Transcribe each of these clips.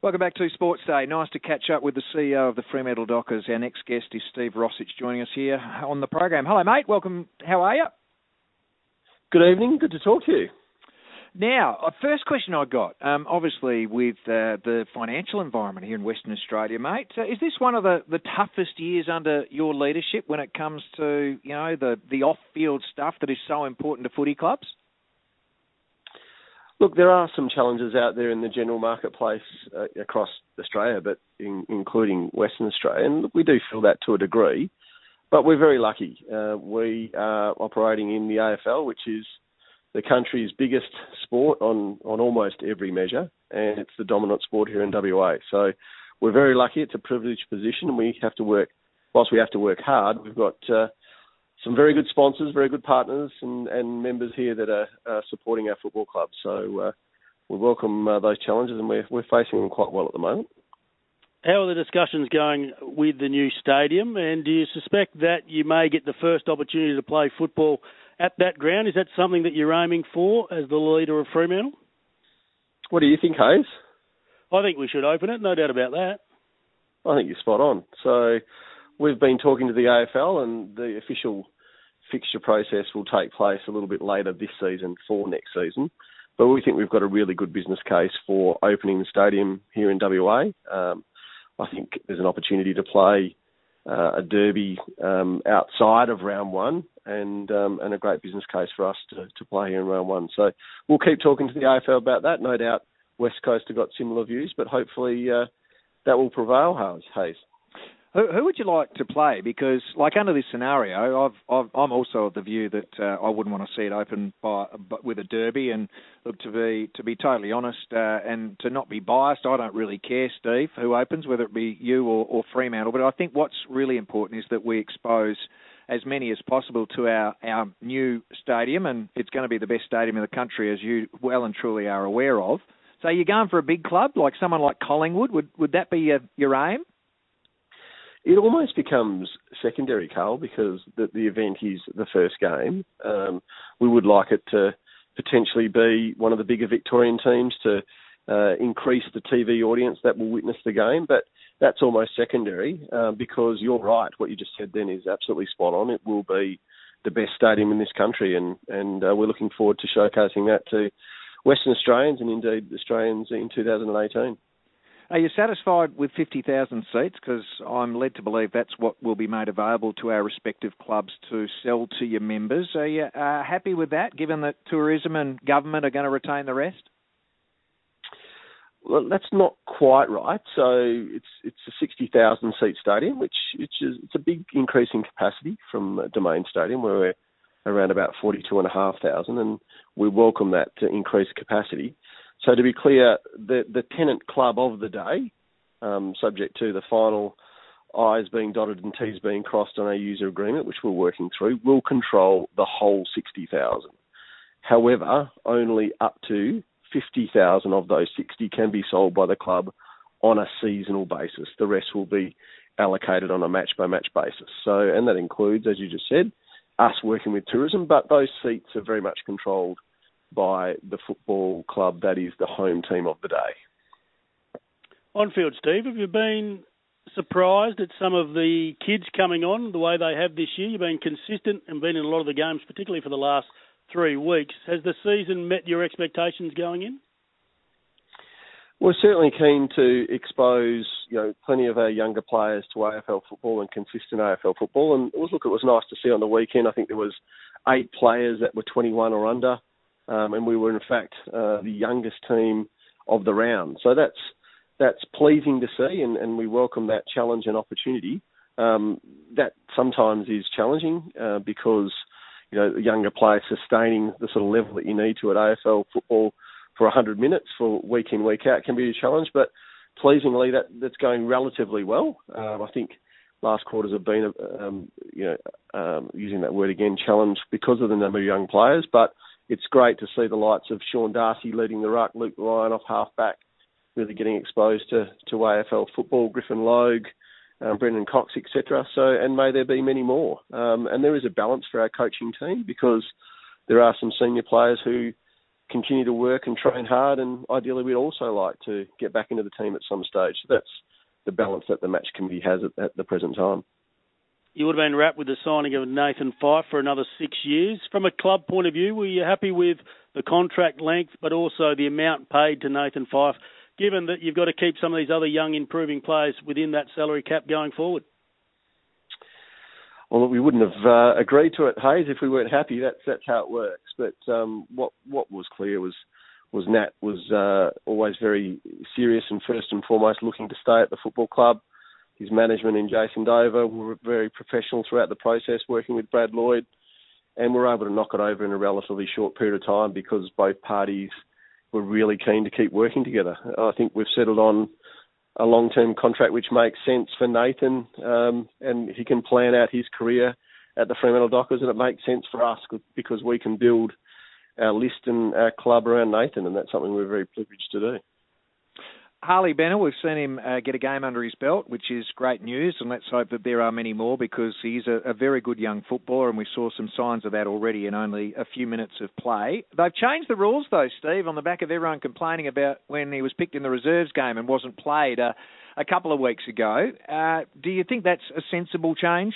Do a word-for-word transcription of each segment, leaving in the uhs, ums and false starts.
Welcome back to Sports Day. Nice to catch up with the C E O of the Fremantle Dockers. Our next guest is Steve Rossich joining us here on the program. Hello, mate. Welcome. How are you? Good evening. Good to talk to you. Now, uh, first question I got, um, obviously with uh, the financial environment here in Western Australia, mate, uh, is this one of the, the toughest years under your leadership when it comes to, you know, the, the off-field stuff that is so important to footy clubs? Look, there are some challenges out there in the general marketplace uh, across Australia, but in, including Western Australia, and we do feel that to a degree. But we're very lucky. Uh, we are operating in the A F L, which is the country's biggest sport on, on almost every measure, and it's the dominant sport here in W A. So we're very lucky. It's a privileged position, and we have to work, whilst we have to work hard, we've got uh, some very good sponsors, very good partners and, and members here that are uh, supporting our football club. So uh, we welcome uh, those challenges, and we're, we're facing them quite well at the moment. How are the discussions going with the new stadium, and do you suspect that you may get the first opportunity to play football at that ground? Is that something that you're aiming for as the leader of Fremantle? What do you think, Hayes? I think we should open it, no doubt about that. I think you're spot on. So we've been talking to the A F L, and the official fixture process will take place a little bit later this season for next season. But we think we've got a really good business case for opening the stadium here in W A. Um, I think there's an opportunity to play uh, a derby um, outside of round one, and um, and a great business case for us to, to play here in round one. So we'll keep talking to the A F L about that. No doubt West Coast have got similar views, but hopefully uh, that will prevail, Hayes. Who, who would you like to play? Because, like, under this scenario, I've, I've, I'm also of the view that uh, I wouldn't want to see it open by, but with a derby. And look, to be to be totally honest uh, and to not be biased, I don't really care, Steve, who opens, whether it be you or, or Fremantle. But I think what's really important is that we expose as many as possible to our, our new stadium, and it's going to be the best stadium in the country, as you well and truly are aware of. So you're going for a big club, like someone like Collingwood. Would would that be your, your aim? It almost becomes secondary, Carl, because the, the event is the first game. Um, we would like it to potentially be one of the bigger Victorian teams to uh, increase the T V audience that will witness the game, but that's almost secondary uh, because you're right. What you just said then is absolutely spot on. It will be the best stadium in this country, and, and uh, we're looking forward to showcasing that to Western Australians and indeed Australians in two thousand eighteen. Are you satisfied with fifty thousand seats? Because I'm led to believe that's what will be made available to our respective clubs to sell to your members. Are you uh, happy with that, given that tourism and government are going to retain the rest? Well, that's not quite right. So it's it's a sixty thousand seat stadium, which, which is it's a big increase in capacity from Domain Stadium, where we're around about forty-two and a half thousand, and we welcome that to increase capacity. So to be clear, the, the tenant club of the day, um, subject to the final I's being dotted and T's being crossed on our user agreement, which we're working through, will control the whole sixty thousand. However, only up to fifty thousand of those sixty can be sold by the club on a seasonal basis. The rest will be allocated on a match-by-match basis. So, and that includes, as you just said, us working with tourism, but those seats are very much controlled by the football club that is the home team of the day. On-field, Steve, have you been surprised at some of the kids coming on the way they have this year? You've been consistent and been in a lot of the games, particularly for the last three weeks. Has the season met your expectations going in? We're certainly keen to expose, you know, plenty of our younger players to A F L football and consistent A F L football. And it was, look, it was nice to see on the weekend. I think there was eight players that were twenty-one or under. Um, and we were, in fact, uh, the youngest team of the round. So that's that's pleasing to see, and, and we welcome that challenge and opportunity. Um, that sometimes is challenging uh, because, you know, younger players sustaining the sort of level that you need to at A F L football for one hundred minutes for week in, week out can be a challenge. But pleasingly, that, that's going relatively well. Um, I think last quarters have been, um, you know, um, using that word again, challenged because of the number of young players. But it's great to see the likes of Sean Darcy leading the ruck, Luke Ryan off half-back, really getting exposed to, to A F L football, Griffin Logue, um, Brendan Cox, et cetera. So, and may there be many more. Um, and there is a balance for our coaching team because there are some senior players who continue to work and train hard, and ideally we'd also like to get back into the team at some stage. So that's the balance that the match committee has at, at the present time. You would have been wrapped with the signing of Nathan Fyfe for another six years. From a club point of view, were you happy with the contract length, but also the amount paid to Nathan Fyfe, given that you've got to keep some of these other young improving players within that salary cap going forward? Well, we wouldn't have uh, agreed to it, Hayes, if we weren't happy. That's that's how it works. But um, what what was clear was was Nat was uh, always very serious and first and foremost looking to stay at the football club. His management in Jason Dover were very professional throughout the process, working with Brad Lloyd, and were able to knock it over in a relatively short period of time because both parties were really keen to keep working together. I think we've settled on a long-term contract which makes sense for Nathan, um, and he can plan out his career at the Fremantle Dockers, and it makes sense for us because we can build our list and our club around Nathan, and that's something we're very privileged to do. Harley Bennell, we've seen him uh, get a game under his belt, which is great news, and let's hope that there are many more because he's a, a very good young footballer, and we saw some signs of that already in only a few minutes of play. They've changed the rules, though, Steve, on the back of everyone complaining about when he was picked in the reserves game and wasn't played uh, a couple of weeks ago. Uh, do you think that's a sensible change?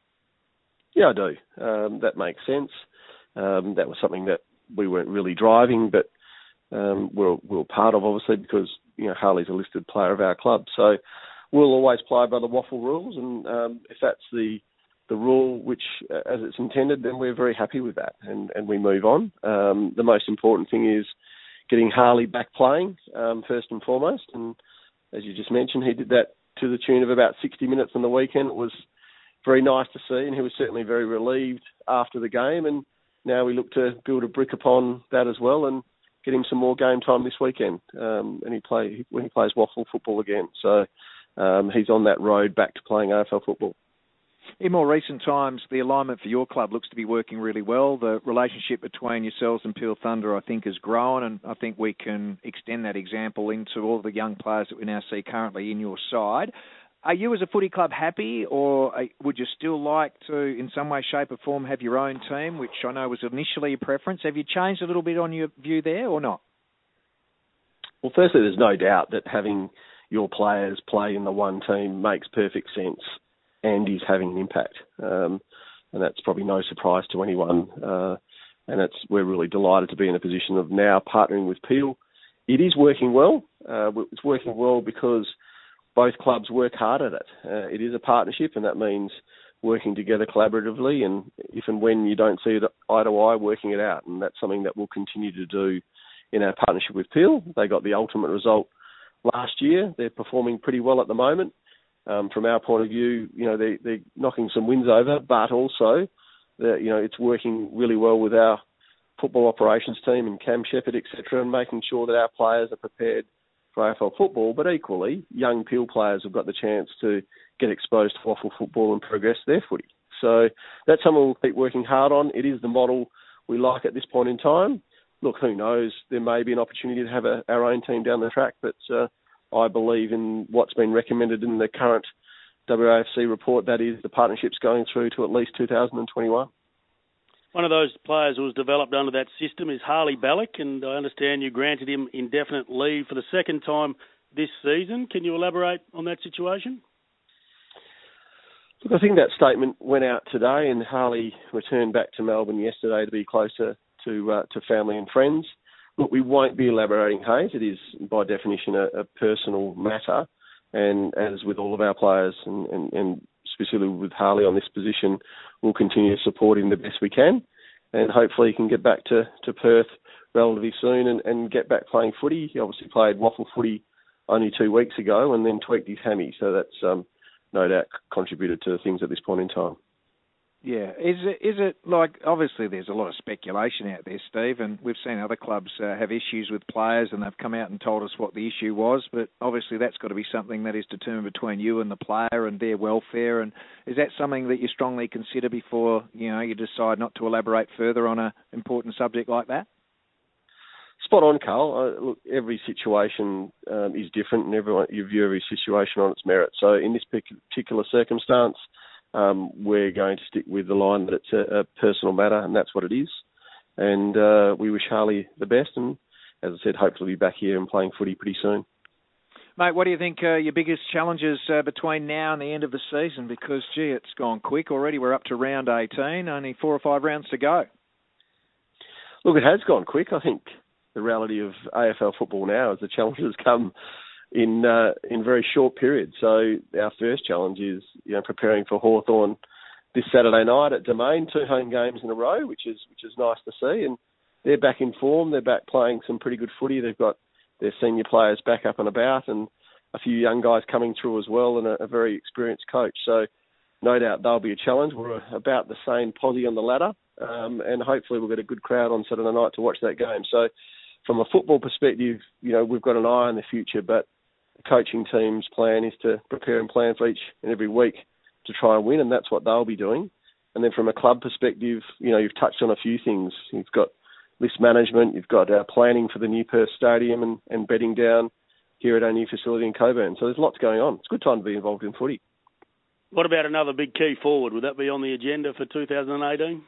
Yeah, I do. Um, that makes sense. Um, that was something that we weren't really driving, but um, we're, we're part of, obviously, because you know, Harley's a listed player of our club. So we'll always play by the waffle rules, and um, if that's the the rule which, uh, as it's intended, then we're very happy with that, and, and we move on. Um, the most important thing is getting Harley back playing, um, first and foremost, and as you just mentioned, he did that to the tune of about sixty minutes on the weekend. It was very nice to see, and he was certainly very relieved after the game, and now we look to build a brick upon that as well, and get him some more game time this weekend, um, and he play when he plays waffle football again. So um, he's on that road back to playing A F L football. In more recent times, the alignment for your club looks to be working really well. The relationship between yourselves and Peel Thunder, I think, has grown, and I think we can extend that example into all the young players that we now see currently in your side. Are you as a footy club happy, or would you still like to, in some way, shape or form, have your own team, which I know was initially a preference? Have you changed a little bit on your view there or not? Well, firstly, there's no doubt that having your players play in the one team makes perfect sense and is having an impact. Um, and that's probably no surprise to anyone. Uh, and it's, we're really delighted to be in a position of now partnering with Peel. It is working well. Uh, it's working well because both clubs work hard at it. Uh, it is a partnership, and that means working together collaboratively, and if and when you don't see it eye to eye, working it out. And that's something that we'll continue to do in our partnership with Peel. They got the ultimate result last year. They're performing pretty well at the moment. Um, from our point of view, you know, they, they're knocking some wins over, but also, you know, it's working really well with our football operations team and Cam Shepherd, et cetera, and making sure that our players are prepared for A F L football, but equally, young Peel players have got the chance to get exposed to waffle football and progress their footy. So that's something we'll keep working hard on. It is the model we like at this point in time. Look, who knows? There may be an opportunity to have a, our own team down the track, but uh, I believe in what's been recommended in the current W A F C report, that is the partnerships going through to at least two thousand twenty-one. One of those players who was developed under that system is Harley Ballock, and I understand you granted him indefinite leave for the second time this season. Can you elaborate on that situation? Look, I think that statement went out today, and Harley returned back to Melbourne yesterday to be closer to uh, to family and friends. Look, we won't be elaborating, Hayes. It is, by definition, a, a personal matter, and as with all of our players, and, and, and specifically with Harley on this position, we'll continue to support him the best we can, and hopefully he can get back to, to Perth relatively soon and, and get back playing footy. He obviously played waffle footy only two weeks ago and then tweaked his hammy, so that's um, no doubt contributed to things at this point in time. Yeah, is it, is it like, obviously there's a lot of speculation out there, Steve, and we've seen other clubs uh, have issues with players and they've come out and told us what the issue was, but obviously that's got to be something that is determined between you and the player and their welfare, and is that something that you strongly consider before, you know, you decide not to elaborate further on an important subject like that? Spot on, Carl. Uh, look, every situation um, is different, and everyone you view every situation on its merit. So in this particular circumstance, um, we're going to stick with the line that it's a, a personal matter, and that's what it is. and uh, we wish Harley the best. And as I said, hopefully be back here and playing footy pretty soon. Mate, what do you think uh, your biggest challenges uh, between now and the end of the season? Because, gee, it's gone quick already. We're up to round eighteen, only four or five rounds to go. Look, it has gone quick. I think the reality of A F L football now is the challenges come in uh, in very short periods. So our first challenge is, you know, preparing for Hawthorn this Saturday night at Domain, two home games in a row, which is which is nice to see. And they're back in form. They're back playing some pretty good footy. They've got their senior players back up and about, and a few young guys coming through as well, and a, a very experienced coach. So no doubt they'll be a challenge. We're about the same posse on the ladder, um, and hopefully we'll get a good crowd on Saturday night to watch that game. So from a football perspective, you know, we've got an eye on the future, but the coaching team's plan is to prepare and plan for each and every week to try and win, and that's what they'll be doing. And then from a club perspective, you know, you've touched on a few things. You've got list management, you've got uh, planning for the new Perth Stadium and, and bedding down here at our new facility in Coburn. So there's lots going on. It's a good time to be involved in footy. What about another big key forward? Would that be on the agenda for two thousand eighteen?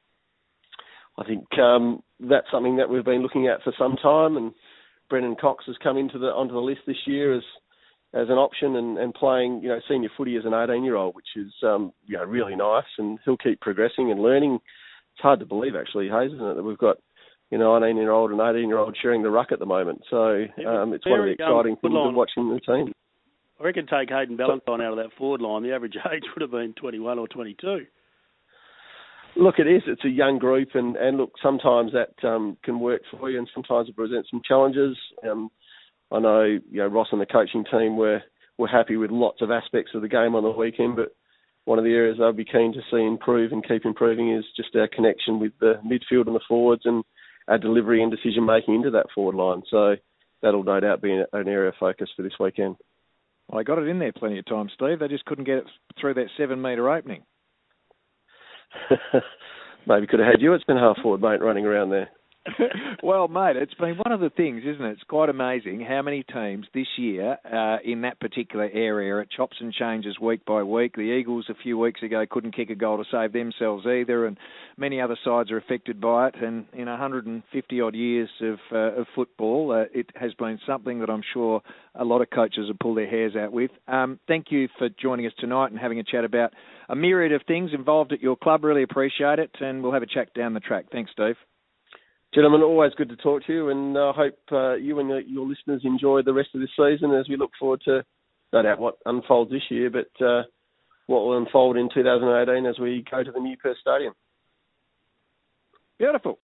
I think um, that's something that we've been looking at for some time, and Brendan Cox has come into the onto the list this year as as an option and, and playing, you know, senior footy as an eighteen-year-old, which is um, you know, really nice, and he'll keep progressing and learning. It's hard to believe, actually, Hayes, isn't it, that we've got, you know, nineteen-year-old and eighteen-year-old sharing the ruck at the moment. So um, it's one of the exciting um, things of watching the team. I reckon take Hayden Ballantyne out of that forward line, the average age would have been twenty-one or twenty-two. Look, it is. It's a young group, and, and look, sometimes that um, can work for you, and sometimes it presents some challenges. Um, I know, you know, Ross and the coaching team were, were happy with lots of aspects of the game on the weekend, but one of the areas they'll be keen to see improve and keep improving is just our connection with the midfield and the forwards, and our delivery and decision-making into that forward line. So that'll no doubt be an area of focus for this weekend. Well, they got it in there plenty of times, Steve. They just couldn't get it through that seven-metre opening. Maybe could have had you. It's been half forward, mate, running around there. Well, mate, it's been one of the things, isn't it? It's quite amazing how many teams this year uh, in that particular area, it chops and changes week by week. The Eagles a few weeks ago couldn't kick a goal to save themselves either, and many other sides are affected by it. And in one hundred fifty odd years of, uh, of football, uh, it has been something that I'm sure a lot of coaches have pulled their hairs out with. Um, thank you for joining us tonight and having a chat about a myriad of things involved at your club. Really appreciate it, and we'll have a chat down the track. Thanks, Steve. Gentlemen, always good to talk to you, and I uh, hope uh, you and your listeners enjoy the rest of this season as we look forward to, no doubt, what unfolds this year, but uh, what will unfold in two thousand eighteen as we go to the new Perth Stadium. Beautiful.